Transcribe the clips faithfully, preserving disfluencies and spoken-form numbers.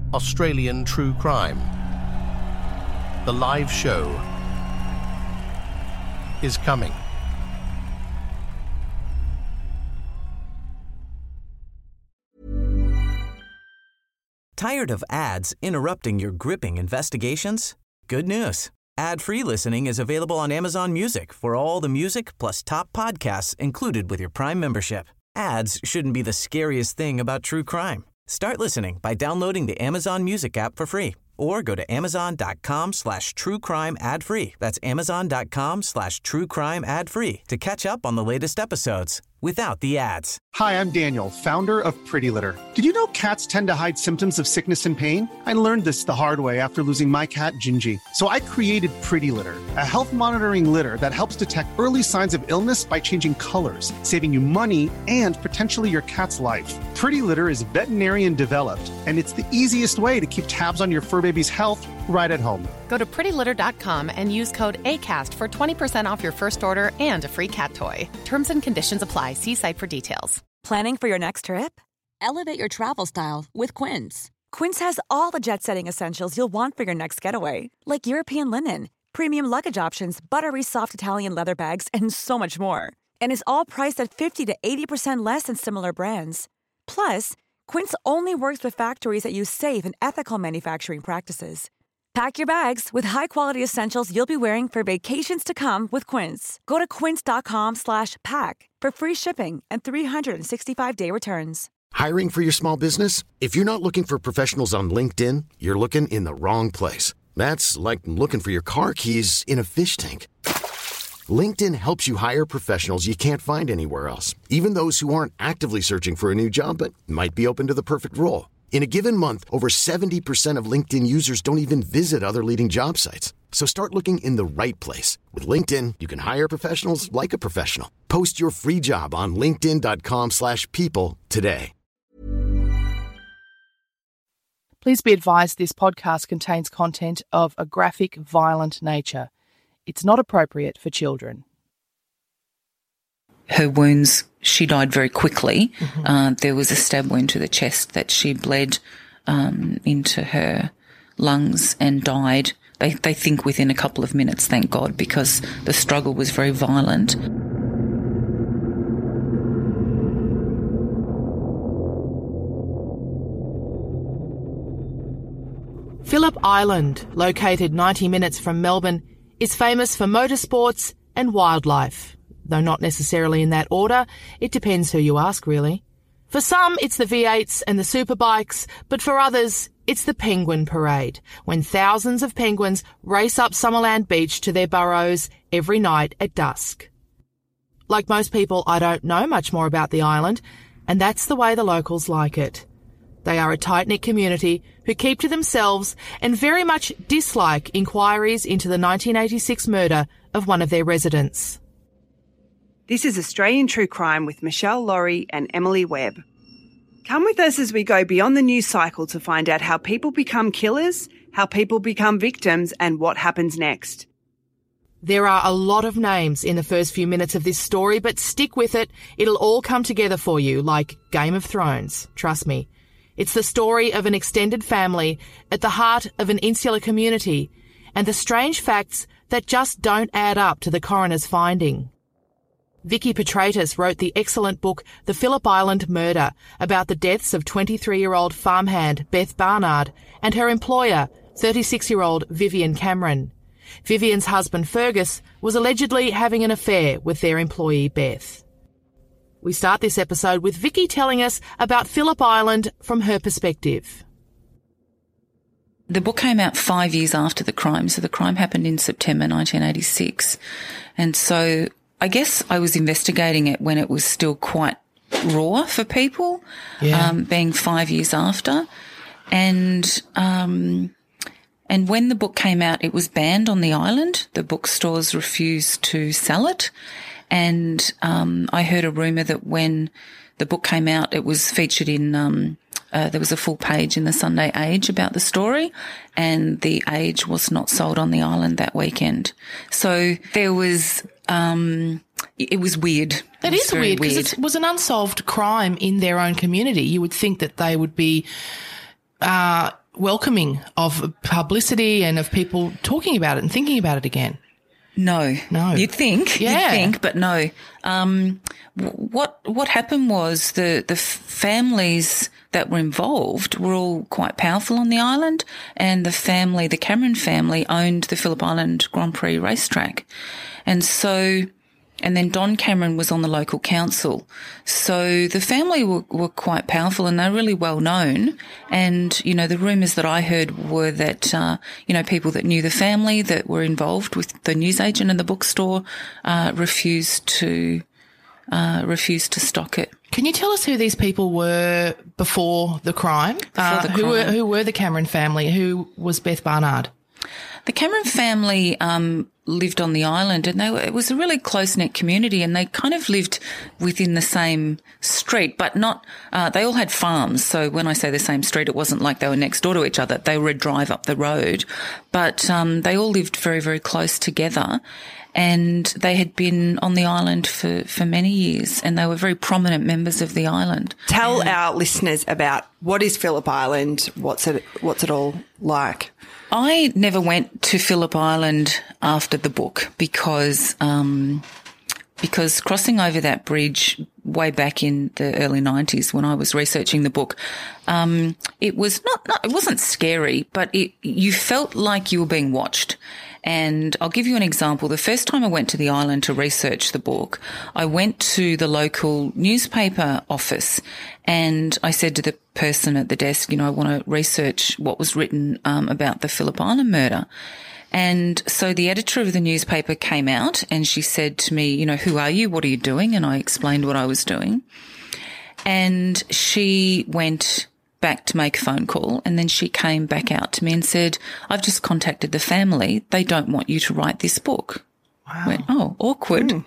Australian True Crime. The live show is coming. Tired of ads interrupting your gripping investigations? Good news. Ad-free listening is available on Amazon Music for all the music plus top podcasts included with your Prime membership. Ads shouldn't be the scariest thing about true crime. Start listening by downloading the Amazon Music app for free or go to amazon.com slash true crime ad free. That's amazon.com slash true crime ad free to catch up on the latest episodes without the ads. Hi, I'm Daniel, founder of Pretty Litter. Did you know cats tend to hide symptoms of sickness and pain? I learned this the hard way after losing my cat, Gingy. So I created Pretty Litter, a health monitoring litter that helps detect early signs of illness by changing colors, saving you money and potentially your cat's life. Pretty Litter is veterinarian developed, and it's the easiest way to keep tabs on your fur baby's health right at home. Go to pretty litter dot com and use code ACAST for twenty percent off your first order and a free cat toy. Terms and conditions apply. See site for details. Planning for your next trip? Elevate your travel style with Quince. Quince has all the jet-setting essentials you'll want for your next getaway, like European linen, premium luggage options, buttery soft Italian leather bags, and so much more. And is all priced at fifty to eighty percent less than similar brands. Plus, Quince only works with factories that use safe and ethical manufacturing practices. Pack your bags with high-quality essentials you'll be wearing for vacations to come with Quince. Go to quince.com slash pack for free shipping and three sixty-five day returns. Hiring for your small business? If you're not looking for professionals on LinkedIn, you're looking in the wrong place. That's like looking for your car keys in a fish tank. LinkedIn helps you hire professionals you can't find anywhere else, even those who aren't actively searching for a new job but might be open to the perfect role. In a given month, over seventy percent of LinkedIn users don't even visit other leading job sites. So start looking in the right place. With LinkedIn, you can hire professionals like a professional. Post your free job on linkedin.com slash people today. Please be advised this podcast contains content of a graphic, violent nature. It's not appropriate for children. Her wounds, she died very quickly. Mm-hmm. Uh, there was a stab wound to the chest that she bled um, into her lungs and died. They, they think within a couple of minutes, thank God, because the struggle was very violent. Phillip Island, located ninety minutes from Melbourne, is famous for motorsports and wildlife. Though not necessarily in that order, it depends who you ask, really. For some, it's the V eights and the superbikes, but for others, it's the Penguin Parade, when thousands of penguins race up Summerland Beach to their burrows every night at dusk. Like most people, I don't know much more about the island, and that's the way the locals like it. They are a tight-knit community who keep to themselves and very much dislike inquiries into the nineteen eighty-six murder of one of their residents. This is Australian True Crime with Michelle Laurie and Emily Webb. Come with us as we go beyond the news cycle to find out how people become killers, how people become victims, and what happens next. There are a lot of names in the first few minutes of this story, but stick with it. It'll all come together for you like Game of Thrones. Trust me. It's the story of an extended family at the heart of an insular community and the strange facts that just don't add up to the coroner's finding. Vicky Petratus wrote the excellent book The Phillip Island Murder about the deaths of twenty-three-year-old farmhand Beth Barnard and her employer, thirty-six-year-old Vivian Cameron. Vivian's husband Fergus was allegedly having an affair with their employee Beth. We start this episode with Vicky telling us about Phillip Island from her perspective. The book came out five years after the crime, so the crime happened in September nineteen eighty-six. And so I guess I was investigating it when it was still quite raw for people, yeah. um, being five years after. And um, and when the book came out, it was banned on the island. The bookstores refused to sell it. And um, I heard a rumour that when the book came out, it was featured in um, uh, there was a full page in the Sunday Age about the story, and the Age was not sold on the island that weekend. So there was um, it was weird. That it is weird because it was an unsolved crime in their own community. You would think that they would be uh, welcoming of publicity and of people talking about it and thinking about it again. No, no. You'd think, yeah. you'd think, but no. Um, what what happened was the the families that were involved were all quite powerful on the island, and the family, the Cameron family, owned the Phillip Island Grand Prix racetrack, and so. And then Don Cameron was on the local council. So the family were, were quite powerful and they're really well known. And, you know, the rumours that I heard were that, uh, you know, people that knew the family that were involved with the newsagent and the bookstore, uh, refused to, uh, refused to stock it. Can you tell us who these people were before the crime? Before uh, the who crime. were, who were the Cameron family? Who was Beth Barnard? The Cameron family um, lived on the island, and they were, it was a really close-knit community, and they kind of lived within the same street, but not uh, – they all had farms. So when I say the same street, it wasn't like they were next door to each other. They were a drive up the road. But um, they all lived very, very close together, and they had been on the island for, for many years, and they were very prominent members of the island. Tell our listeners about what is Phillip Island, what's it, what's it all like? I never went to Phillip Island after the book because um, because crossing over that bridge way back in the early nineties when I was researching the book, um, it was not, not it wasn't scary, but it you felt like you were being watched. And I'll give you an example. The first time I went to the island to research the book, I went to the local newspaper office and I said to the person at the desk, you know, I want to research what was written um, about the Phillip Island murder. And so the editor of the newspaper came out and she said to me, you know, who are you? What are you doing? And I explained what I was doing. And she went back to make a phone call, and then she came back out to me and said, I've just contacted the family. They don't want you to write this book. Wow. I went, oh, awkward. Mm.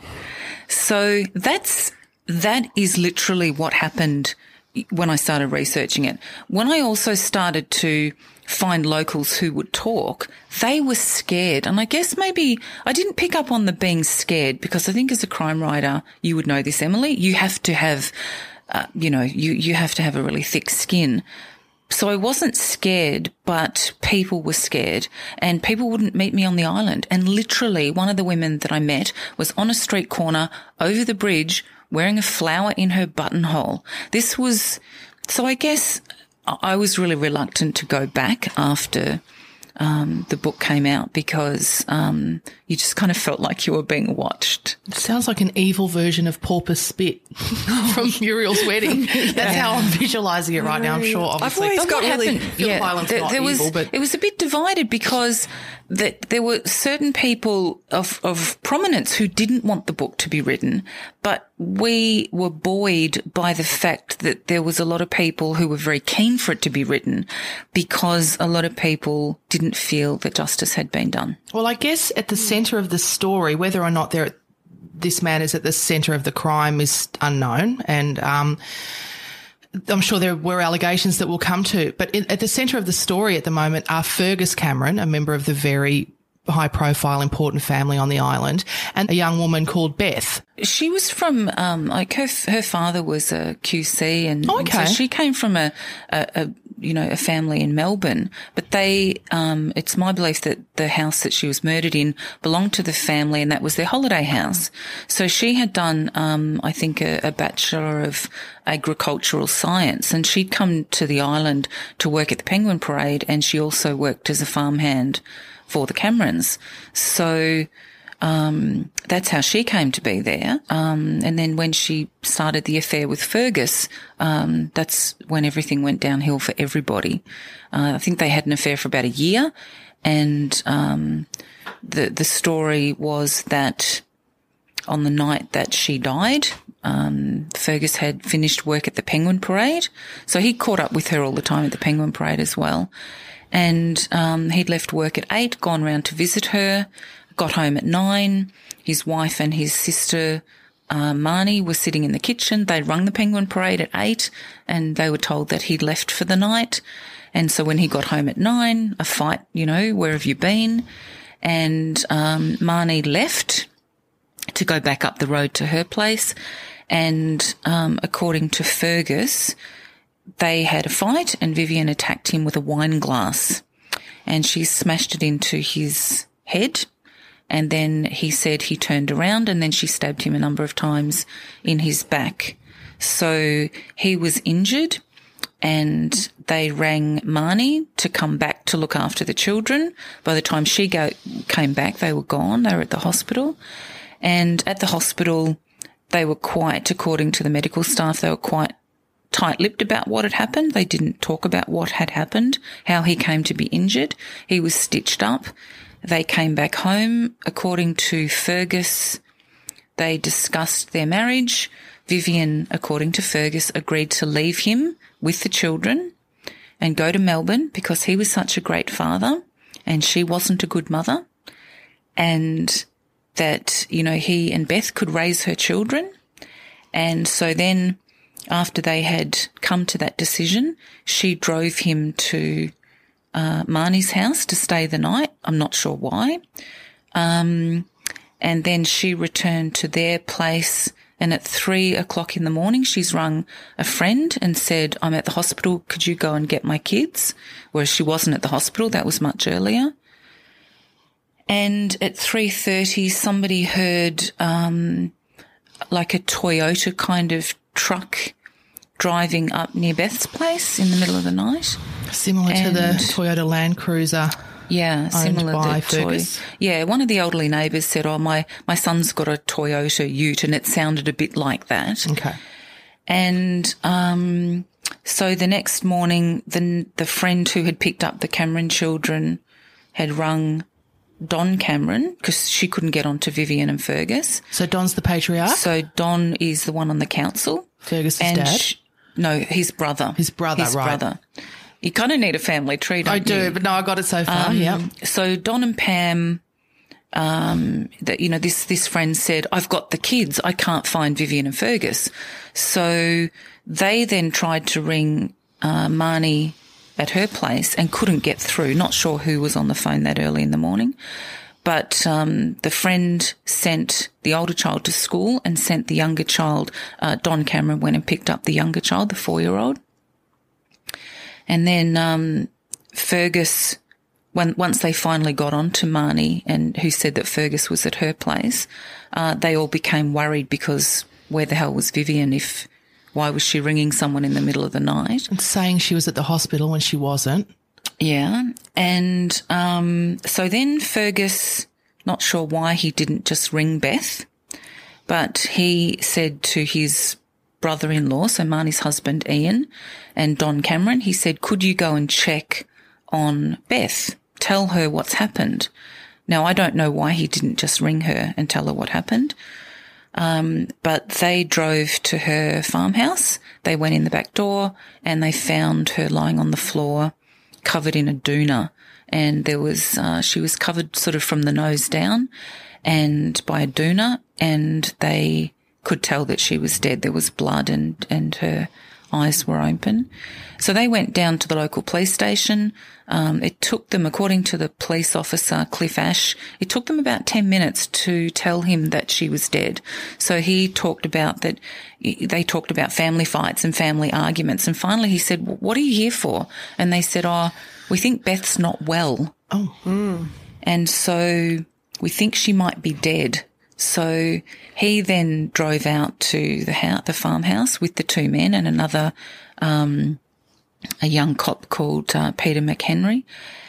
So that's, that is literally what happened when I started researching it. When I also started to find locals who would talk, they were scared. And I guess maybe I didn't pick up on the being scared because I think as a crime writer, you would know this, Emily, you have to have Uh, you know, you, you have to have a really thick skin. So I wasn't scared, but people were scared and people wouldn't meet me on the island. And literally one of the women that I met was on a street corner over the bridge wearing a flower in her buttonhole. This was, so I guess I was really reluctant to go back after Um, the book came out because um, you just kind of felt like you were being watched. It sounds like an evil version of Pauper Spit from Muriel's Wedding. That's how I'm visualising it right now, I'm sure, obviously. I've always got what really- happened? Phillip Island's there, not there was, evil, but it was a bit divided because the, there were certain people of, of prominence who didn't want the book to be written, but we were buoyed by the fact that there was a lot of people who were very keen for it to be written because a lot of people didn't feel that justice had been done. Well, I guess at the centre of the story, whether or not there, this man is at the centre of the crime is unknown, and um, I'm sure there were allegations that we'll come to. But in, at the centre of the story at the moment are Fergus Cameron, a member of the very high-profile, important family on the island, and a young woman called Beth. She was from, um, like her, her father was a Q C, and, oh, and okay. so she came from a, a, a, you know, a family in Melbourne. But they, um, it's my belief that the house that she was murdered in belonged to the family, and that was their holiday house. So she had done, um, I think, a, a Bachelor of Agricultural Science, and she'd come to the island to work at the Penguin Parade, and she also worked as a farmhand for the Camerons. So um, that's how she came to be there. Um, and then when she started the affair with Fergus, um, that's when everything went downhill for everybody. Uh, I think they had an affair for about a year, and um, the the story was that on the night that she died, um, Fergus had finished work at the Penguin Parade, so he caught up with her all the time at the Penguin Parade as well. And um, he'd left work at eight, gone round to visit her, got home at nine. His wife and his sister, uh, Marnie, were sitting in the kitchen. They'd rung the Penguin Parade at eight, and they were told that he'd left for the night. And so when he got home at nine, a fight, you know, where have you been? And um, Marnie left to go back up the road to her place. And um, according to Fergus, they had a fight and Vivian attacked him with a wine glass and she smashed it into his head. And then he said he turned around and then she stabbed him a number of times in his back. So he was injured and they rang Marnie to come back to look after the children. By the time she go, came back, they were gone. They were at the hospital. And at the hospital, they were quite, according to the medical staff, they were quite tight-lipped about what had happened. They didn't talk about what had happened, how he came to be injured. He was stitched up. They came back home. According to Fergus, they discussed their marriage. Vivian, according to Fergus, agreed to leave him with the children and go to Melbourne because he was such a great father and she wasn't a good mother, and that, you know, he and Beth could raise her children. And so then after they had come to that decision, she drove him to uh, Marnie's house to stay the night. I'm not sure why. Um, and then she returned to their place, and at three o'clock in the morning, she's rung a friend and said, I'm at the hospital. Could you go and get my kids? Whereas she wasn't at the hospital. That was much earlier. And at three thirty, somebody heard um, like a Toyota kind of truck driving up near Beth's place in the middle of the night. Similar and, to the Toyota Land Cruiser. Yeah, similar by to Fergus. Toy. Yeah, one of the elderly neighbours said, oh, my, my son's got a Toyota Ute, and it sounded a bit like that. Okay. And um, so the next morning, the, the friend who had picked up the Cameron children had rung Don Cameron because she couldn't get onto Vivian and Fergus. So Don's the patriarch? So Don is the one on the council. Fergus's and dad? She, no, his brother. His brother, his right. brother. You kind of need a family tree, don't I you? do, but no, I got it so far, um, yeah. So Don and Pam, um, that, you know, this, this friend said, I've got the kids. I can't find Vivian and Fergus. So they then tried to ring uh, Marnie at her place and couldn't get through. Not sure who was on the phone that early in the morning. But um, the friend sent the older child to school and sent the younger child, uh, Don Cameron went and picked up the younger child, the four-year-old. And then um, Fergus, when, once they finally got on to Marnie, and who said that Fergus was at her place, uh, they all became worried because where the hell was Vivian if, why was she ringing someone in the middle of the night? And saying she was at the hospital when she wasn't. Yeah. And um, so then Fergus, not sure why he didn't just ring Beth, but he said to his brother-in-law, so Marnie's husband, Ian, and Don Cameron, he said, could you go and check on Beth? Tell her what's happened. Now, I don't know why he didn't just ring her and tell her what happened. Um, but they drove to her farmhouse. They went in the back door and they found her lying on the floor, covered in a doona. And there was, uh, she was covered sort of from the nose down and by a doona, and they could tell that she was dead. There was blood and, and her eyes were open. So they went down to the local police station. Um, it took them, according to the police officer, Cliff Ash, it took them about ten minutes to tell him that she was dead. So he talked about that, they talked about family fights and family arguments. And finally he said, what are you here for? And they said, oh, we think Beth's not well. Oh. Mm. And so we think she might be dead. So he then drove out to the house, the farmhouse with the two men and another, um, a young cop called uh, Peter McHenry.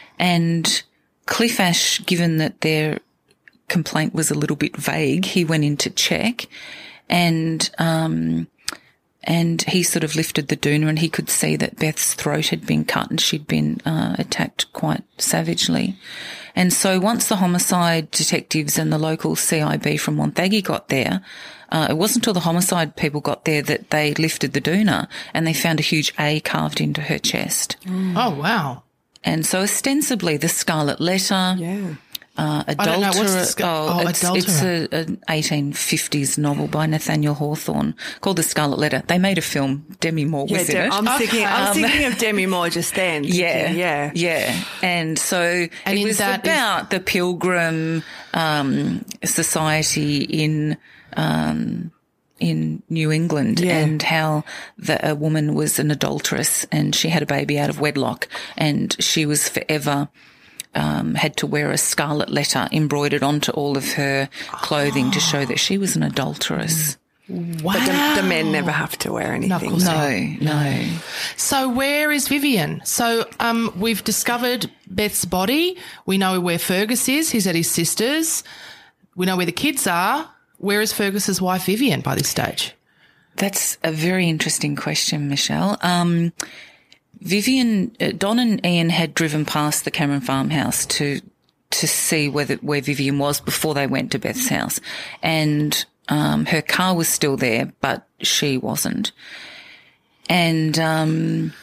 And Cliff Ash, given that their complaint was a little bit vague, he went in to check, and um, and he sort of lifted the doona and he could see that Beth's throat had been cut and she'd been uh, attacked quite savagely. And so once the homicide detectives and the local C I B from Wonthaggi got there, uh, it wasn't until the homicide people got there that they lifted the doona and they found a huge A carved into her chest. Mm. Oh, wow. And so ostensibly the Scarlet Letter, yeah. uh, I don't know, what's the Sc- oh, oh, it's, it's a, an eighteen fifties novel by Nathaniel Hawthorne called The Scarlet Letter. They made a film, Demi Moore yeah, was De- in it. I'm, Okay. thinking, I'm Um, thinking of Demi Moore just then. Yeah, yeah. Yeah. And so And it in was that about the Pilgrim um, Society in um, in New England Yeah. and how the, a woman was an adulteress and she had a baby out of wedlock and she was forever um, had to wear a scarlet letter embroidered onto all of her clothing oh. to show that she was an adulteress. Wow. But the, the men never have to wear anything. No, no. So where is Vivian? So um, we've discovered Beth's body. We know where Fergus is. He's at his sister's. We know where the kids are. Where is Fergus's wife Vivian by this stage? That's a very interesting question, Michelle. Um, Vivian, uh, Don and Ian had driven past the Cameron farmhouse to to see whether where Vivian was before they went to Beth's house, and um, her car was still there, but she wasn't. And um,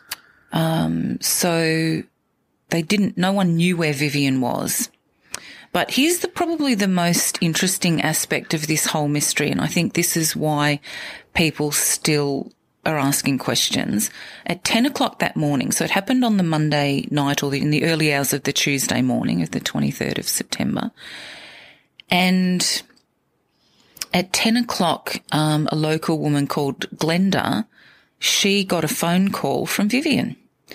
um, so they didn't. No one knew where Vivian was. But here's the probably the most interesting aspect of this whole mystery, and I think this is why people still are asking questions. At ten o'clock that morning, so it happened on the Monday night or the, in the early hours of the Tuesday morning of the twenty-third of September, and at ten o'clock, um, a local woman called Glenda, she got a phone call from Vivian,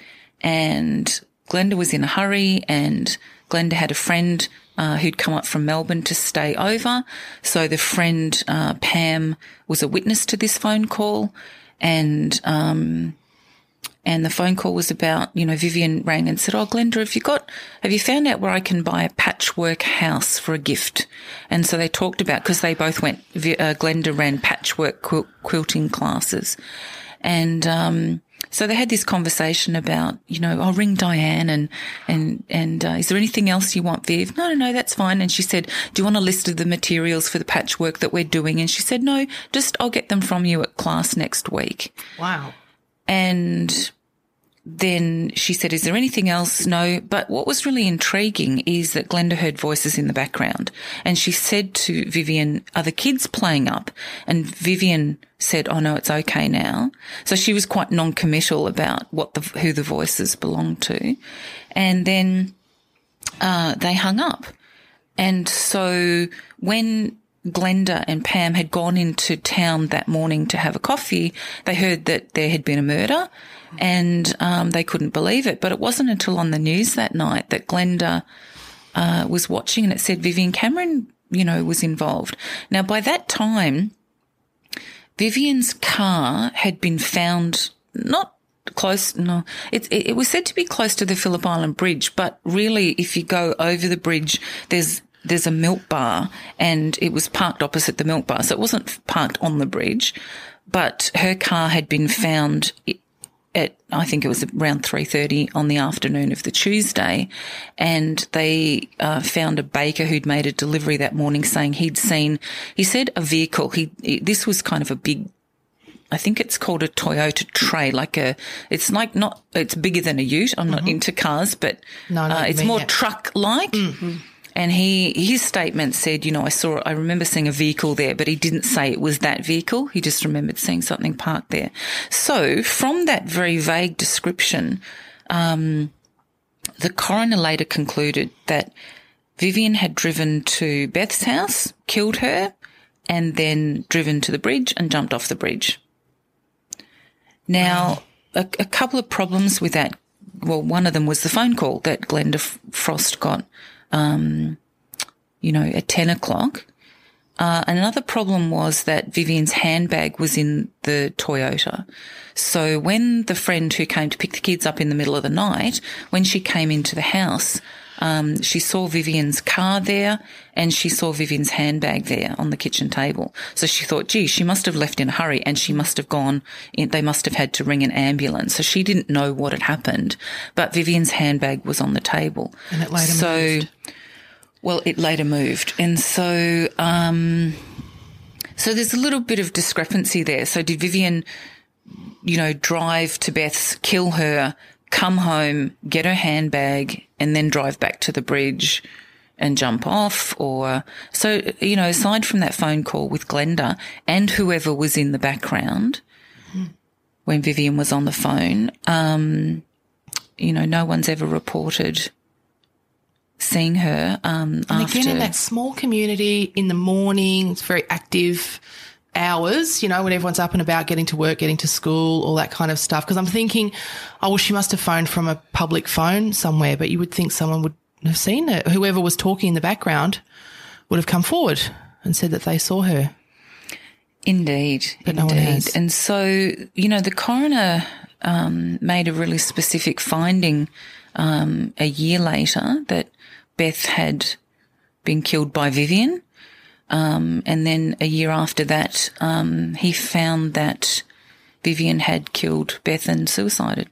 and Glenda was in a hurry, and Glenda had a friend Uh, who'd come up from Melbourne to stay over. So the friend, uh, Pam, was a witness to this phone call, and, um, and the phone call was about, you know, Vivian rang and said, "Oh, Glenda, have you got, have you found out where I can buy a patchwork house for a gift?" And so they talked about, because they both went, uh, Glenda ran patchwork quil- quilting classes. And, um, so they had this conversation about, you know, I'll ring Diane and, and, and, uh, is there anything else you want, Viv? No, no, no, that's fine. And she said, do you want a list of the materials for the patchwork that we're doing? And she said, no, just I'll get them from you at class next week. Wow. And then she said, is there anything else? No. But what was really intriguing is that Glenda heard voices in the background, and she said to Vivian, are the kids playing up? And Vivian said, oh no, it's okay now. So she was quite non-committal about what the, who the voices belonged to. And then, uh, they hung up. And so when Glenda and Pam had gone into town that morning to have a coffee, they heard that there had been a murder, and um, they couldn't believe it. But it wasn't until on the news that night that Glenda uh, was watching, and it said Vivian Cameron, you know, was involved. Now, by that time, Vivian's car had been found not close, no, it, it, it was said to be close to the Phillip Island Bridge, but really if you go over the bridge, there's there's a milk bar, and it was parked opposite the milk bar. So it wasn't parked on the bridge, but her car had been found at, I think it was around three thirty on the afternoon of the Tuesday, and they uh, found a baker who'd made a delivery that morning saying he'd seen, he said a vehicle, he, this was kind of a big, I think it's called a Toyota Tray, like a, it's like not, it's bigger than a ute. I'm not mm-hmm. into cars, but no, uh, it's more truck-like. Mm-hmm. And he, his statement said, you know, I saw, I remember seeing a vehicle there, but he didn't say it was that vehicle. He just remembered seeing something parked there. So from that very vague description, um, the coroner later concluded that Vivian had driven to Beth's house, killed her, and then driven to the bridge and jumped off the bridge. Now, a, a couple of problems with that. Well, one of them was the phone call that Glenda Frost got. Um, you know, at ten o'clock. Uh, another problem was that Vivian's handbag was in the Toyota. So when the friend who came to pick the kids up in the middle of the night, when she came into the house, um, she saw Vivian's car there, and she saw Vivian's handbag there on the kitchen table. So she thought, gee, she must have left in a hurry, and she must have gone, in, they must have had to ring an ambulance. So she didn't know what had happened, but Vivian's handbag was on the table. And it later so, moved. Well, it later moved. And so, um, so there's a little bit of discrepancy there. So did Vivian, you know, drive to Beth's, kill her, come home, get her handbag, and then drive back to the bridge and jump off? Or, so, you know, aside from that phone call with Glenda and whoever was in the background mm. when Vivian was on the phone, um, you know, no one's ever reported seeing her um, and after. again, in that small community in the morning, it's very active. hours, you know, when everyone's up and about, getting to work, getting to school, all that kind of stuff. Because I'm thinking, oh, well, she must have phoned from a public phone somewhere, but you would think someone would have seen her. Whoever was talking in the background would have come forward and said that they saw her. Indeed, but indeed. No one has. And so, you know, the coroner um, made a really specific finding um, a year later that Beth had been killed by Vivian. Um, and then a year after that, um, he found that Vivian had killed Beth and suicided.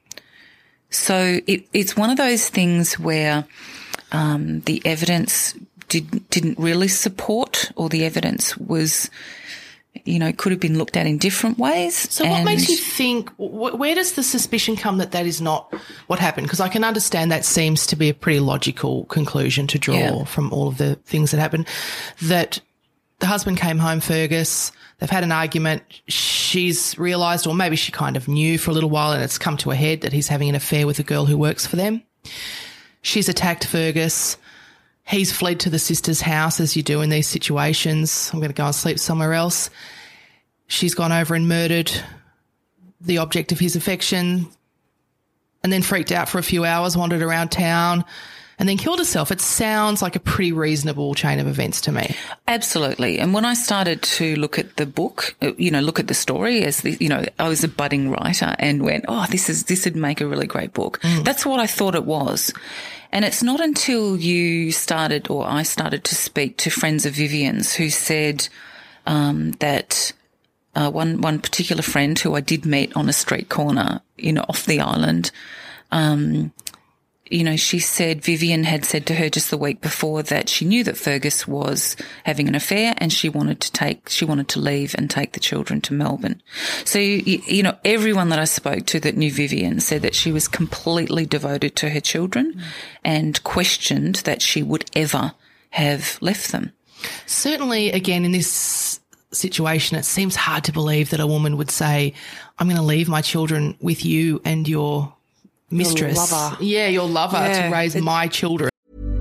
So it, it's one of those things where um, the evidence did, didn't really support, or the evidence was, you know, could have been looked at in different ways. So what makes you think, where does the suspicion come that that is not what happened? Because I can understand that seems to be a pretty logical conclusion to draw yeah. from all of the things that happened, that the husband came home, Fergus, they've had an argument, she's realised, or maybe she kind of knew for a little while and it's come to a head that he's having an affair with a girl who works for them. She's attacked Fergus. He's fled to the sister's house, as you do in these situations. I'm going to go and sleep somewhere else. She's gone over and murdered the object of his affection and then freaked out for a few hours, wandered around town and then killed herself. It sounds like a pretty reasonable chain of events to me. Absolutely. And when I started to look at the book, you know, look at the story as the, you know, I was a budding writer and went, oh, this is, this would make a really great book. Mm. That's what I thought it was. And it's not until you started, or I started to speak to friends of Vivian's who said um, that uh, one one particular friend who I did meet on a street corner, you know, off the island, um, you know, she said Vivian had said to her just the week before that she knew that Fergus was having an affair and she wanted to take, she wanted to leave and take the children to Melbourne. So, you, you know, everyone that I spoke to that knew Vivian said that she was completely devoted to her children mm. and questioned that she would ever have left them. Certainly, again, in this situation, it seems hard to believe that a woman would say, I'm going to leave my children with you and your mistress. Your lover. Yeah, your lover yeah. to raise it- my children.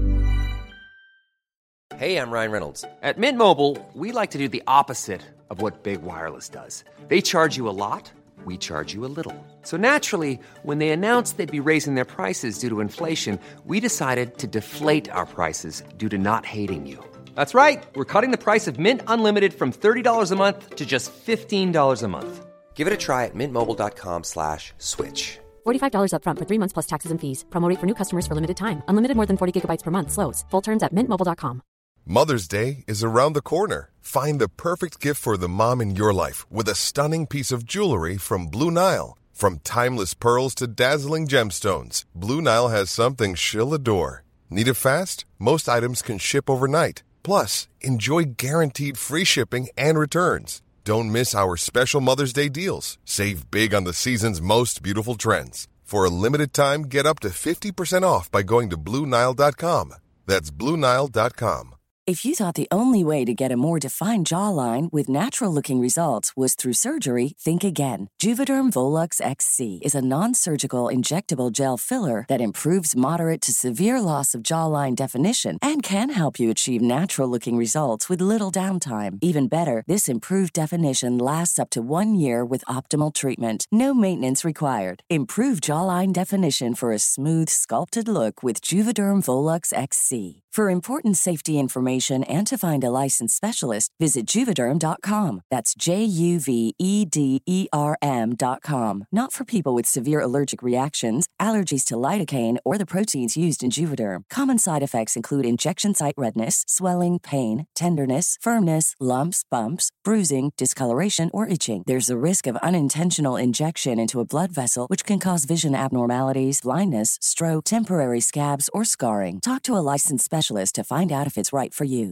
Hey, I'm Ryan Reynolds. At Mint Mobile, we like to do the opposite of what Big Wireless does. They charge you a lot, we charge you a little. So naturally, when they announced they'd be raising their prices due to inflation, we decided to deflate our prices due to not hating you. That's right. We're cutting the price of Mint Unlimited from thirty dollars a month to just fifteen dollars a month. Give it a try at mintmobile.com slash switch. forty-five dollars up front for three months plus taxes and fees. Promo rate for new customers for limited time. Unlimited more than forty gigabytes per month slows. Full terms at mint mobile dot com. Mother's Day is around the corner. Find the perfect gift for the mom in your life with a stunning piece of jewelry from Blue Nile. From timeless pearls to dazzling gemstones, Blue Nile has something she'll adore. Need it fast? Most items can ship overnight. Plus, enjoy guaranteed free shipping and returns. Don't miss our special Mother's Day deals. Save big on the season's most beautiful trends. For a limited time, get up to fifty percent off by going to Blue Nile dot com. That's Blue Nile dot com. If you thought the only way to get a more defined jawline with natural-looking results was through surgery, think again. Juvederm Volux X C is a non-surgical injectable gel filler that improves moderate to severe loss of jawline definition and can help you achieve natural-looking results with little downtime. Even better, this improved definition lasts up to one year with optimal treatment. No maintenance required. Improve jawline definition for a smooth, sculpted look with Juvederm Volux X C. For important safety information and to find a licensed specialist, visit Juvederm dot com. That's J U V E D E R M dot com. Not for people with severe allergic reactions, allergies to lidocaine, or the proteins used in Juvederm. Common side effects include injection site redness, swelling, pain, tenderness, firmness, lumps, bumps, bruising, discoloration, or itching. There's a risk of unintentional injection into a blood vessel, which can cause vision abnormalities, blindness, stroke, temporary scabs, or scarring. Talk to a licensed specialist to find out if it's right for you.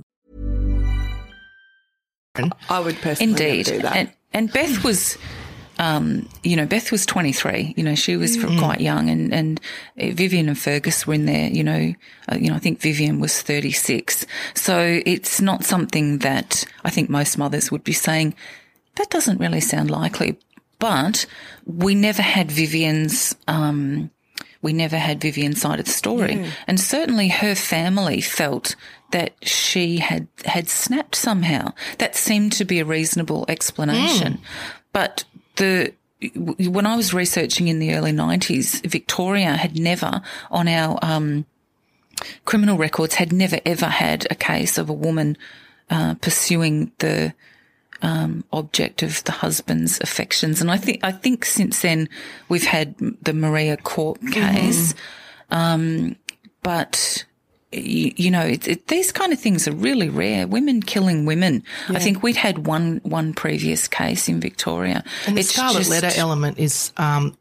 I would personally Indeed. do that. And, and Beth was, um, you know, Beth was twenty-three. You know, she was mm-hmm. quite young, and, and Vivian and Fergus were in there, you know, uh, you know, I think Vivian was thirty-six. So it's not something that I think most mothers would be saying, that doesn't really sound likely. But we never had Vivian's, um, we never had Vivian's side of the story. Yeah. And certainly her family felt that she had, had snapped somehow. That seemed to be a reasonable explanation. Mm. But the, when I was researching in the early nineties, Victoria had never on our, um, criminal records had never ever had a case of a woman, uh, pursuing the, um, object of the husband's affections. And I think, I think since then we've had the Maria Corp case. Mm-hmm. Um, but, you, you know, it, it, these kind of things are really rare. Women killing women. Yeah. I think we'd had one, one previous case in Victoria. And the it's Scarlet just, Letter element is, um,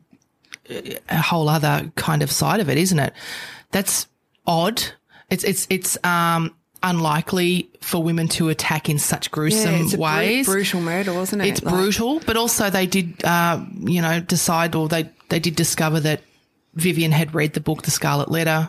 a whole other kind of side of it, isn't it? That's odd. It's, it's, it's, um, unlikely for women to attack in such gruesome yeah, it's a ways. Br- brutal murder, wasn't it? It's like- brutal, but also they did, uh, you know, decide or they, they did discover that Vivian had read the book, The Scarlet Letter,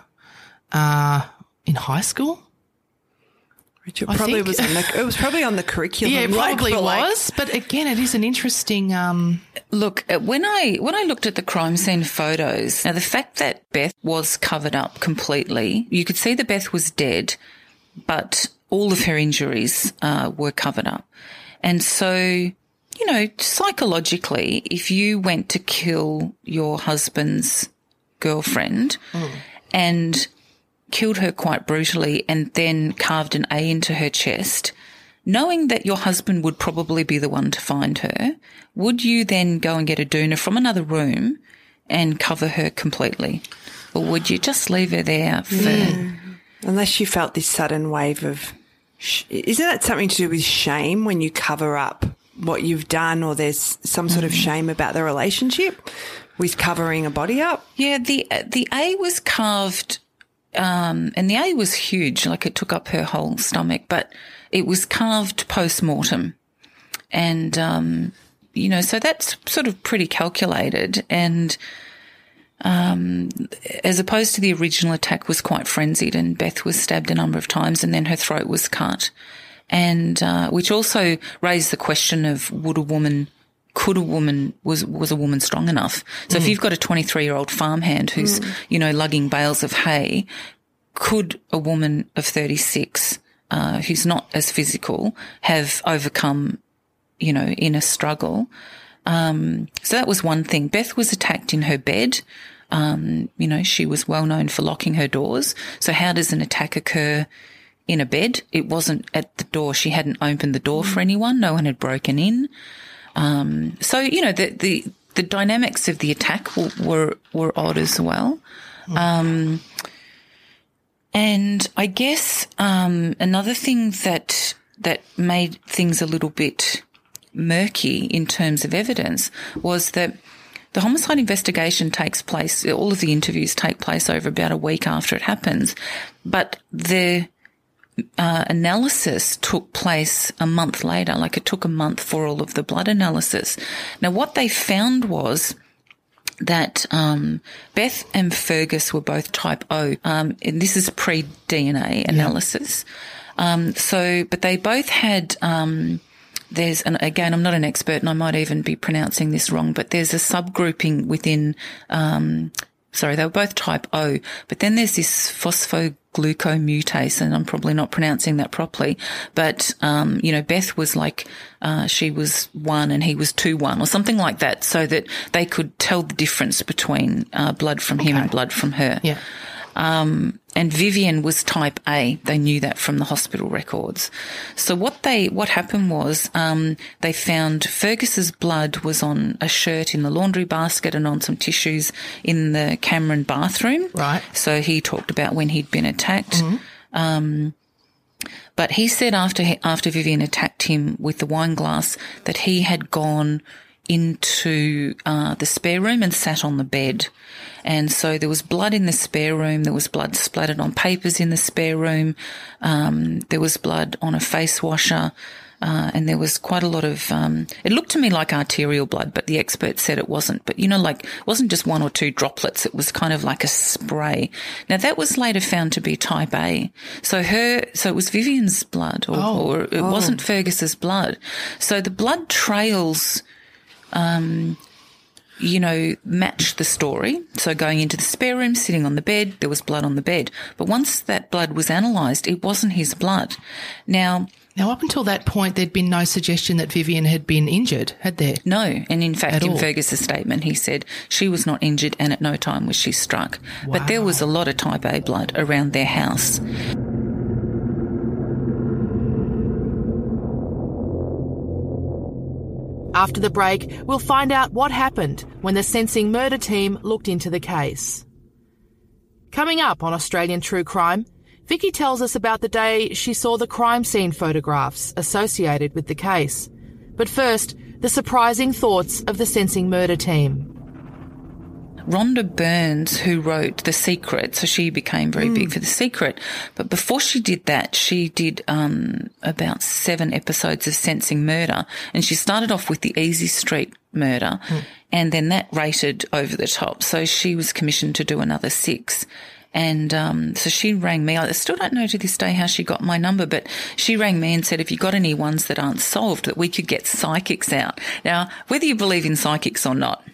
uh, in high school. Which it probably was on the, it was probably on the curriculum. Yeah, it probably like, was. Like, but again, it is an interesting, um, look, when I, when I looked at the crime scene photos, now the fact that Beth was covered up completely, you could see that Beth was dead, but all of her injuries uh, were covered up. And so, you know, psychologically, if you went to kill your husband's girlfriend mm. and killed her quite brutally and then carved an A into her chest, knowing that your husband would probably be the one to find her, would you then go and get a doona from another room and cover her completely? Or would you just leave her there for... Yeah. Unless you felt this sudden wave of, sh- isn't that something to do with shame when you cover up what you've done, or there's some sort mm. of shame about the relationship with covering a body up? Yeah, the the A was carved, um, and the A was huge, like it took up her whole stomach, but it was carved post-mortem. And, um, you know, so that's sort of pretty calculated, and Um, as opposed to the original attack was quite frenzied, and Beth was stabbed a number of times and then her throat was cut. And, uh, which also raised the question of would a woman, could a woman, was, was a woman strong enough? So mm. if you've got a twenty-three year old farmhand who's, mm. you know, lugging bales of hay, could a woman of thirty-six, uh, who's not as physical have overcome, you know, in a struggle? Um, so that was one thing. Beth was attacked in her bed. Um, you know, she was well known for locking her doors. So how does an attack occur in a bed? It wasn't at the door. She hadn't opened the door for anyone. No one had broken in. Um, so, you know, the, the, the dynamics of the attack were, were, were odd as well. Um, and I guess, um, another thing that, that made things a little bit murky in terms of evidence was that the homicide investigation takes place, all of the interviews take place over about a week after it happens, but the uh, analysis took place a month later, like it took a month for all of the blood analysis. Now, what they found was that um, Beth and Fergus were both type O, um, and this is pre-D N A analysis. Yeah. Um, so, but they both had... Um, There's, and again, I'm not an expert and I might even be pronouncing this wrong, but there's a subgrouping within, um, sorry, they were both type O, but then there's this phosphoglucomutase, and I'm probably not pronouncing that properly, but, um, you know, Beth was like, uh, she was one and he was two one or something like that, so that they could tell the difference between, uh, blood from okay. him and blood from her. Yeah. Um, and Vivian was type A. They knew that from the hospital records. So what they, what happened was, um, they found Fergus's blood was on a shirt in the laundry basket and on some tissues in the Cameron bathroom. Right. So he talked about when he'd been attacked. Mm-hmm. Um, but he said after, after Vivian attacked him with the wine glass that he had gone into, uh, the spare room and sat on the bed. And so there was blood in the spare room. There was blood splattered on papers in the spare room. Um, there was blood on a face washer. Uh, and there was quite a lot of, um, it looked to me like arterial blood, but the expert said it wasn't. But, you know, like, it wasn't just one or two droplets. It was kind of like a spray. Now, that was later found to be type A. So her, so it was Vivian's blood, or, oh, or it oh. wasn't Fergus's blood. So the blood trails, um, you know, matched the story. So going into the spare room, sitting on the bed, there was blood on the bed. But once that blood was analysed, it wasn't his blood. Now, Now, up until that point, there'd been no suggestion that Vivian had been injured, had there? No. And in fact, At in all. Fergus's statement, he said she was not injured and at no time was she struck. Wow. But there was a lot of type A blood around their house. After the break, we'll find out what happened when the Sensing Murder team looked into the case. Coming up on Australian True Crime, Vicky tells us about the day she saw the crime scene photographs associated with the case. But first, the surprising thoughts of the Sensing Murder team. Rhonda Burns, who wrote The Secret, so she became very Mm. big for The Secret. But before she did that, she did um, about seven episodes of Sensing Murder. And she started off with the Easy Street murder, Mm. and then that rated over the top. So she was commissioned to do another six. And um, so she rang me. I still don't know to this day how she got my number, but she rang me and said, have you got any ones that aren't solved that we could get psychics out? Now, whether you believe in psychics or not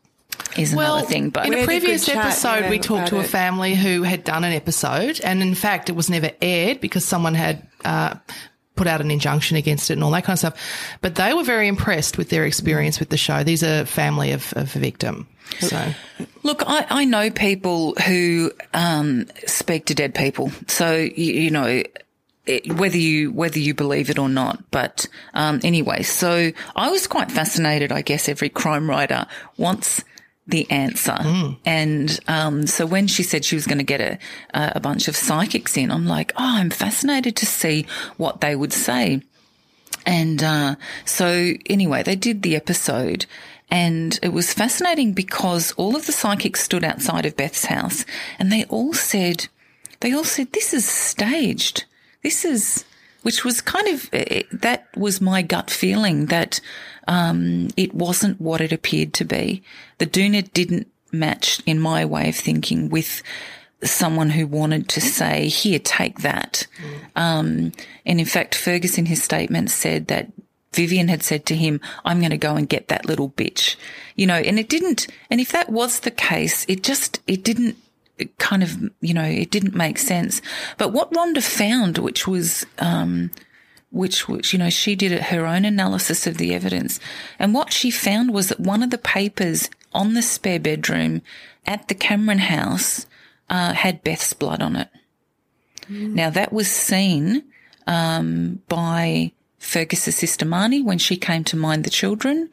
is well, another thing. But in a previous chat, episode, yeah, we talked to a about it. family who had done an episode, and in fact, it was never aired because someone had uh, put out an injunction against it and all that kind of stuff. But they were very impressed with their experience with the show. These are family of, of a victim. So, look, I, I know people who um, speak to dead people. So, you, you know, it, whether you whether you believe it or not. But um, anyway, so I was quite fascinated. I guess every crime writer wants the answer. Mm. And um, so when she said she was going to get a, a bunch of psychics in, I'm like, oh, I'm fascinated to see what they would say. And uh, so anyway, they did the episode. And it was fascinating because all of the psychics stood outside of Beth's house and they all said, they all said, this is staged. This is, which was kind of, that was my gut feeling that um, it wasn't what it appeared to be. The doona didn't match, in my way of thinking, with someone who wanted to say, here, take that. Mm. Um, and in fact, Fergus in his statement said that Vivian had said to him, I'm going to go and get that little bitch, you know, and it didn't, and if that was the case, it just, it didn't it kind of, you know, it didn't make sense. But what Rhonda found, which was, um, which, which, you know, she did her own analysis of the evidence, and what she found was that one of the papers on the spare bedroom at the Cameron house uh, had Beth's blood on it. Mm. Now, that was seen um, by Fergus's sister Marnie when she came to mind the children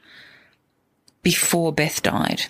before Beth died.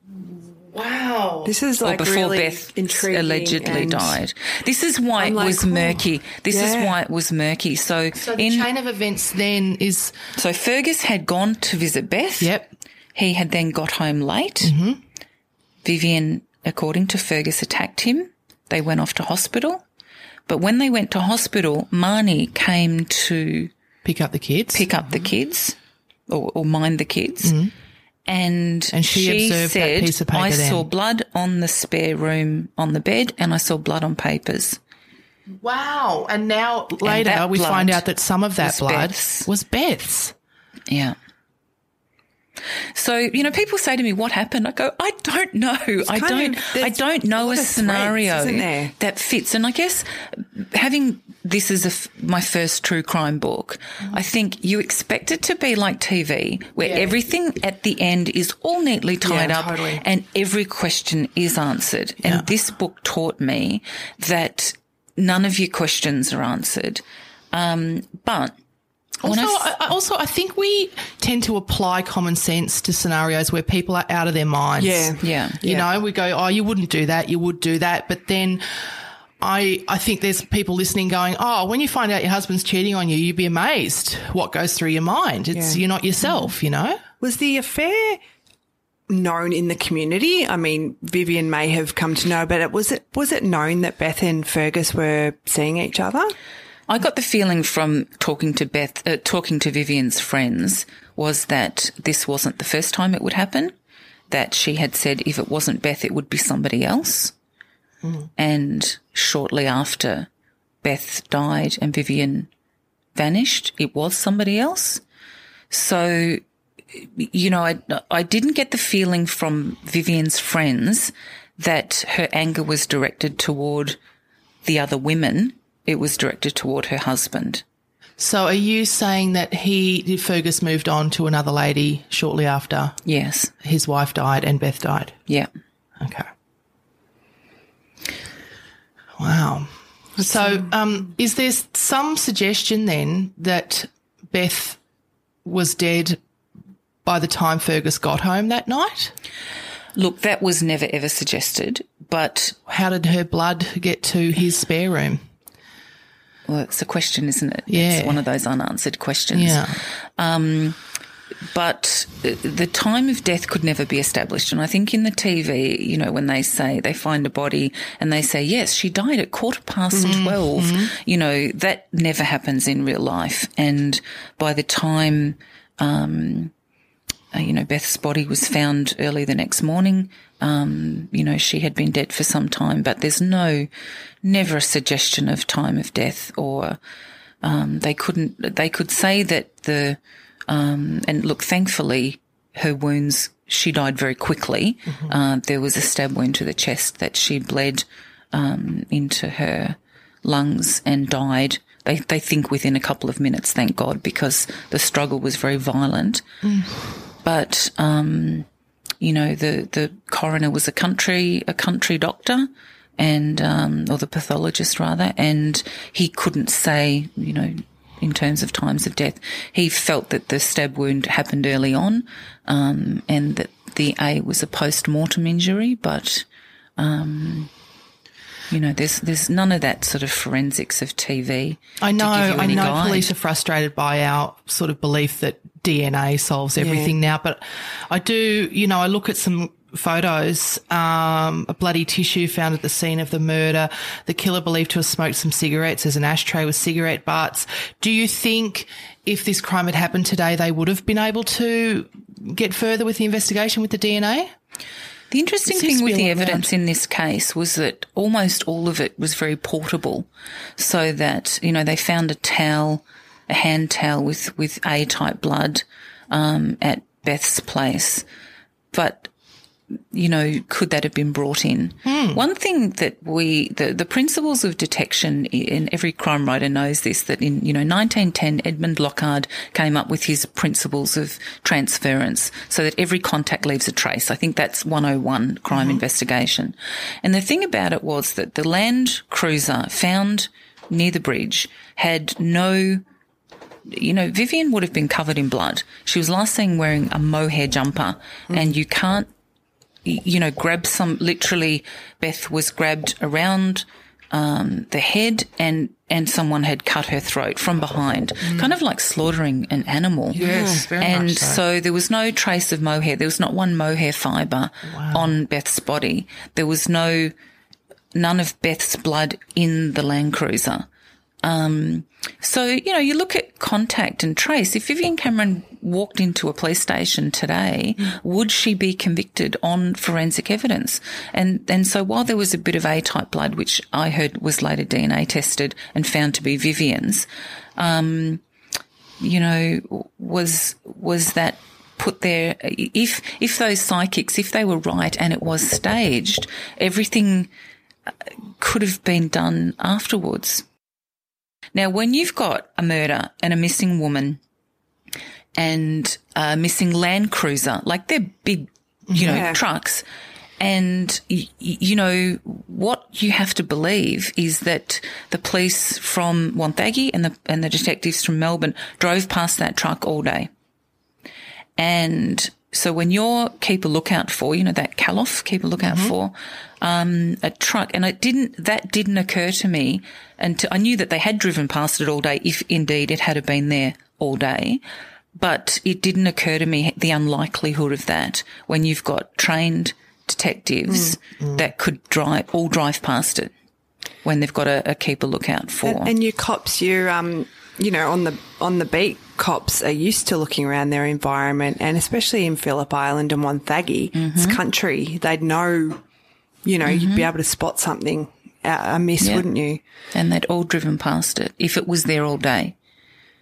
Wow. This is like or before really Beth intriguing allegedly and died. This is why I'm it like, was oh, murky. This yeah. is why it was murky. So, So the in, chain of events then is... So Fergus had gone to visit Beth. Yep. He had then got home late. Mm-hmm. Vivian, according to Fergus, attacked him. They went off to hospital. But when they went to hospital, Marnie came to... Pick up the kids. Pick up mm-hmm. the kids or, or mind the kids. Mm-hmm. And, and she, she observed said, that piece of paper I then. saw blood on the spare room on the bed and I saw blood on papers. Wow. And now later and we blood find out that some of that was blood Beth's. was Beth's. Yeah. So, you know, people say to me, what happened? I go, I don't know. I don't, of, I don't know a scenario threads, that fits. And I guess having this as a f- my first true crime book, mm. I think you expect it to be like T V where yeah. everything at the end is all neatly tied yeah, up totally. and every question is answered. Yeah. And this book taught me that none of your questions are answered. Um, but Also, I, I, also, I think we tend to apply common sense to scenarios where people are out of their minds. Yeah. Yeah. You yeah. know, we go, oh, you wouldn't do that, you would do that. But then I I think there's people listening going, oh, when you find out your husband's cheating on you, you'd be amazed what goes through your mind. It's Yeah. you're not yourself, you know? Was the affair known in the community? I mean, Vivian may have come to know, but it, was it was it known that Beth and Fergus were seeing each other? I got the feeling from talking to Beth, uh, talking to Vivian's friends, was that this wasn't the first time it would happen, that she had said if it wasn't Beth, it would be somebody else. Mm. And shortly after Beth died and Vivian vanished, it was somebody else. So you know, I, I didn't get the feeling from Vivian's friends that her anger was directed toward the other women. It was directed toward her husband. So are you saying that he, Fergus moved on to another lady shortly after? Yes. His wife died and Beth died? Yeah. Okay. Wow. So um, is there some suggestion then that Beth was dead by the time Fergus got home that night? Look, that was never ever suggested, but... How did her blood get to his spare room? Well, it's a question, isn't it? Yeah. It's one of those unanswered questions. Yeah. Um, but the time of death could never be established. And I think in the T V, you know, when they say they find a body and they say, yes, she died at quarter past Mm-hmm. twelve, Mm-hmm. you know, that never happens in real life. And by the time, um, uh, you know, Beth's body was found early the next morning, um, you know, she had been dead for some time, but there's no, never a suggestion of time of death or, um, they couldn't, they could say that the, um, and look, thankfully her wounds, she died very quickly. Mm-hmm. Uh, there was a stab wound to the chest that she bled, um, into her lungs and died. They, they think within a couple of minutes, thank God, because the struggle was very violent. Mm. But, um, you know, the, the coroner was a country, a country doctor and, um, or the pathologist rather, and he couldn't say, you know, in terms of times of death. He felt that the stab wound happened early on, um, and that the A was a post-mortem injury, but, um, you know, there's there's none of that sort of forensics of T V. I know, I know guide. Police are frustrated by our sort of belief that D N A solves everything yeah. now, but I do, you know, I look at some photos, um, a bloody tissue found at the scene of the murder, the killer believed to have smoked some cigarettes, there's an ashtray with cigarette butts. Do you think if this crime had happened today, they would have been able to get further with the investigation with the D N A? The interesting thing with the evidence in this case was that almost all of it was very portable, so that, you know, they found a towel, a hand towel with, with A-type blood um, at Beth's place. But, you know, could that have been brought in? Hmm. One thing that we, the, the principles of detection, and every crime writer knows this, that in, you know, nineteen ten, Edmund Lockhart came up with his principles of transference so that every contact leaves a trace. I think that's one oh one crime mm-hmm. investigation. And the thing about it was that the Land Cruiser found near the bridge had no, you know, Vivian would have been covered in blood. She was last seen wearing a mohair jumper, mm. and you can't, you know, grab some, literally Beth was grabbed around um, the head and, and someone had cut her throat from behind, mm. kind of like slaughtering an animal. Yes, very And much so. so there was no trace of mohair. There was not one mohair fibre wow. on Beth's body. There was no, none of Beth's blood in the Land Cruiser. Um, so, you know, you look at contact and trace. If Vivian Cameron walked into a police station today, mm. would she be convicted on forensic evidence? And, and so while there was a bit of A-type blood, which I heard was later D N A tested and found to be Vivian's, um, you know, was, was that put there, if, if those psychics, if they were right and it was staged, everything could have been done afterwards. Now, when you've got a murder and a missing woman and a missing Land Cruiser, like they're big, you Yeah. know, trucks, and, y- you know, what you have to believe is that the police from Wonthaggi and the, and the detectives from Melbourne drove past that truck all day. And so when you're keep a lookout for, you know, that call-off, keep a lookout mm-hmm. for, um, a truck, and it didn't, that didn't occur to me until I knew that they had driven past it all day, if indeed it had been there all day. But it didn't occur to me the unlikelihood of that when you've got trained detectives mm-hmm. that could drive, all drive past it when they've got a, a keep a lookout for. And, and your cops, you um, you know, on the on the beat, cops are used to looking around their environment, and especially in Phillip Island and Wonthaggi, mm-hmm. it's country. They'd know, you know, mm-hmm. you'd be able to spot something amiss, yeah. wouldn't you? And they'd all driven past it if it was there all day.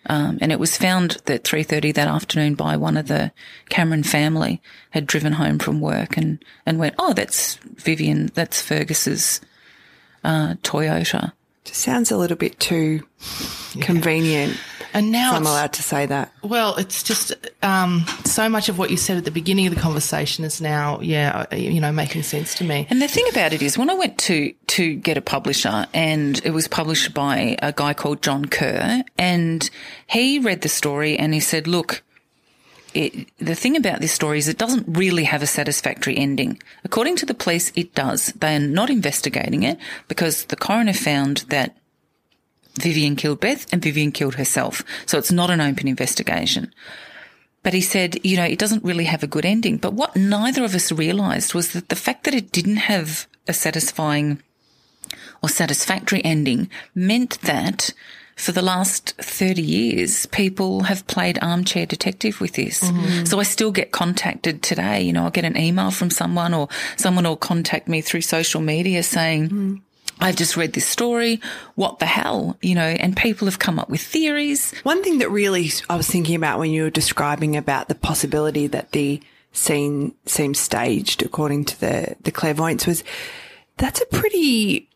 Um, and it was found at three thirty that afternoon by one of the Cameron family, had driven home from work and, and went, oh, that's Vivian, that's Fergus's uh, Toyota. Just sounds a little bit too yeah. convenient. And now if I'm allowed to say that. Well, it's just um, so much of what you said at the beginning of the conversation is now, yeah, you know, making sense to me. And the thing about it is, when I went to to get a publisher, and it was published by a guy called John Kerr, and he read the story and he said, look, it, the thing about this story is it doesn't really have a satisfactory ending. According to the police, it does. They are not investigating it because the coroner found that Vivian killed Beth and Vivian killed herself. So it's not an open investigation. But he said, you know, it doesn't really have a good ending. But what neither of us realised was that the fact that it didn't have a satisfying or satisfactory ending meant that for the last thirty years, people have played armchair detective with this. Mm-hmm. So I still get contacted today. You know, I'll get an email from someone, or someone will contact me through social media saying, mm-hmm. I've just read this story. What the hell? You know, and people have come up with theories. One thing that really I was thinking about when you were describing about the possibility that the scene seems staged according to the, the clairvoyants was that's a pretty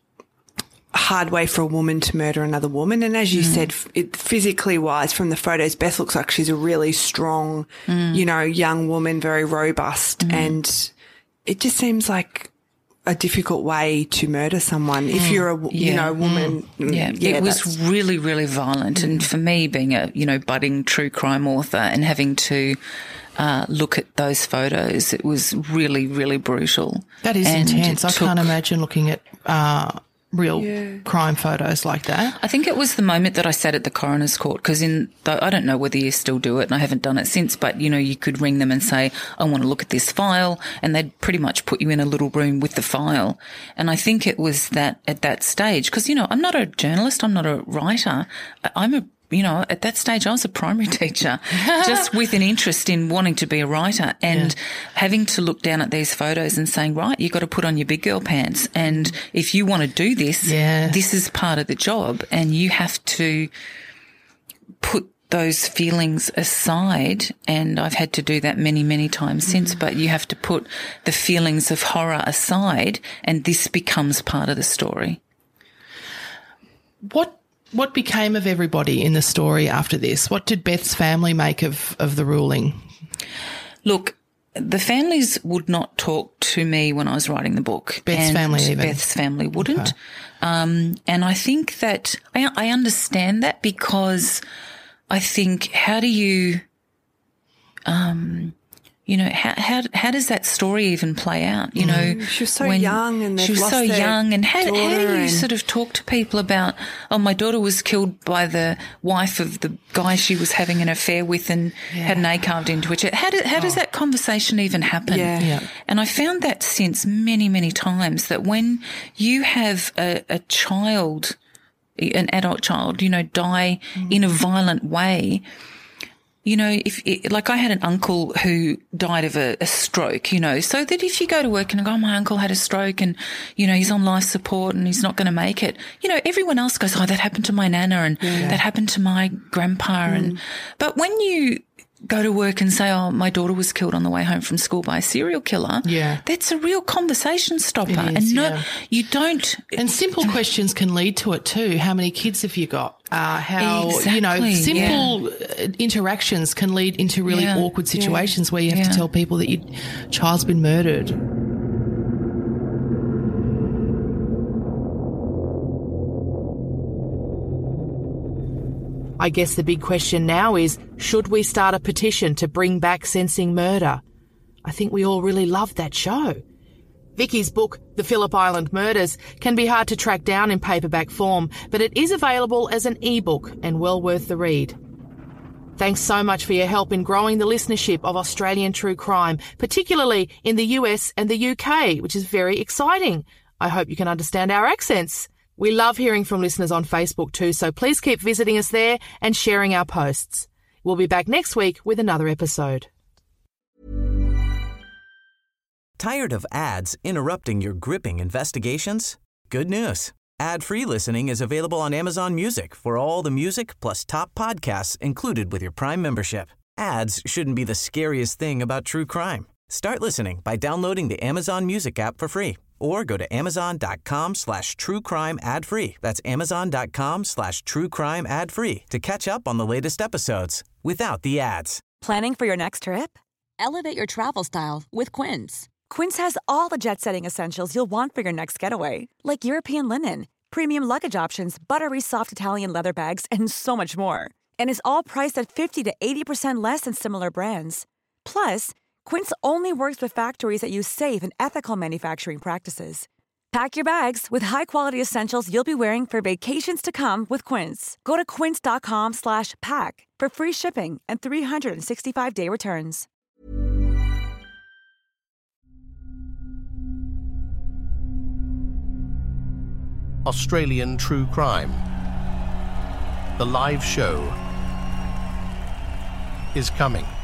hard way for a woman to murder another woman. And as you mm. said, it, physically wise from the photos, Beth looks like she's a really strong, mm. you know, young woman, very robust. Mm. And it just seems like a difficult way to murder someone if mm. you're a, you yeah. know, woman. Mm. Yeah. yeah, it was really, really violent. Mm. And for me, being a, you know, budding true crime author and having to uh, look at those photos, it was really, really brutal. That is and intense. I took, can't imagine looking at uh, real yeah. crime photos like that. I think it was the moment that I sat at the coroner's court, because in the, I don't know whether you still do it, and I haven't done it since, but, you know, you could ring them and say, I want to look at this file, and they'd pretty much put you in a little room with the file. And I think it was that at that stage, because, you know, I'm not a journalist, I'm not a writer, I'm a You know, at that stage, I was a primary teacher, just with an interest in wanting to be a writer, and yeah. having to look down at these photos and saying, right, you've got to put on your big girl pants. And if you want to do this, yeah. this is part of the job, and you have to put those feelings aside. And I've had to do that many, many times mm. since, but you have to put the feelings of horror aside, and this becomes part of the story. What What became of everybody in the story after this? What did Beth's family make of, of the ruling? Look, the families would not talk to me when I was writing the book. Beth's and family even? Beth's family wouldn't. Okay. Um, and I think that I, I understand that, because I think, how do you, um, you know, how, how, how does that story even play out? You know, mm, she was so young and she was lost so their young. And how, how do you and... sort of talk to people about, oh, my daughter was killed by the wife of the guy she was having an affair with and yeah. had an A carved into it. How, do, how oh. does that conversation even happen? Yeah. yeah. And I found that since many, many times, that when you have a, a child, an adult child, you know, die mm. in a violent way, you know, if it, like I had an uncle who died of a, a stroke, you know, so that if you go to work and go, oh, my uncle had a stroke and, you know, he's on life support and he's not going to make it, you know, everyone else goes, oh, that happened to my nana and yeah. that happened to my grandpa. Mm. And but when you go to work and say, oh, my daughter was killed on the way home from school by a serial killer, yeah. that's a real conversation stopper. It is, and no, yeah. you don't. And simple questions can lead to it too. How many kids have you got? Uh, how, exactly, you know, simple yeah. interactions can lead into really yeah. awkward situations yeah. where you have yeah. to tell people that your child's been murdered. I guess the big question now is, should we start a petition to bring back Sensing Murder? I think we all really loved that show. Vicky's book, The Phillip Island Murders, can be hard to track down in paperback form, but it is available as an e-book and well worth the read. Thanks so much for your help in growing the listenership of Australian true crime, particularly in the U S and the U K, which is very exciting. I hope you can understand our accents. We love hearing from listeners on Facebook too, so please keep visiting us there and sharing our posts. We'll be back next week with another episode. Tired of ads interrupting your gripping investigations? Good news. Ad-free listening is available on Amazon Music for all the music plus top podcasts included with your Prime membership. Ads shouldn't be the scariest thing about true crime. Start listening by downloading the Amazon Music app for free or go to amazon.com slash true crime ad free. That's amazon.com slash true crime ad free to catch up on the latest episodes without the ads. Planning for your next trip? Elevate your travel style with Quince. Quince has all the jet-setting essentials you'll want for your next getaway, like European linen, premium luggage options, buttery soft Italian leather bags, and so much more. And is all priced at fifty to eighty percent less than similar brands. Plus, Quince only works with factories that use safe and ethical manufacturing practices. Pack your bags with high-quality essentials you'll be wearing for vacations to come with Quince. Go to quince.com slash pack for free shipping and three sixty-five day returns. Australian True Crime. The live show is coming.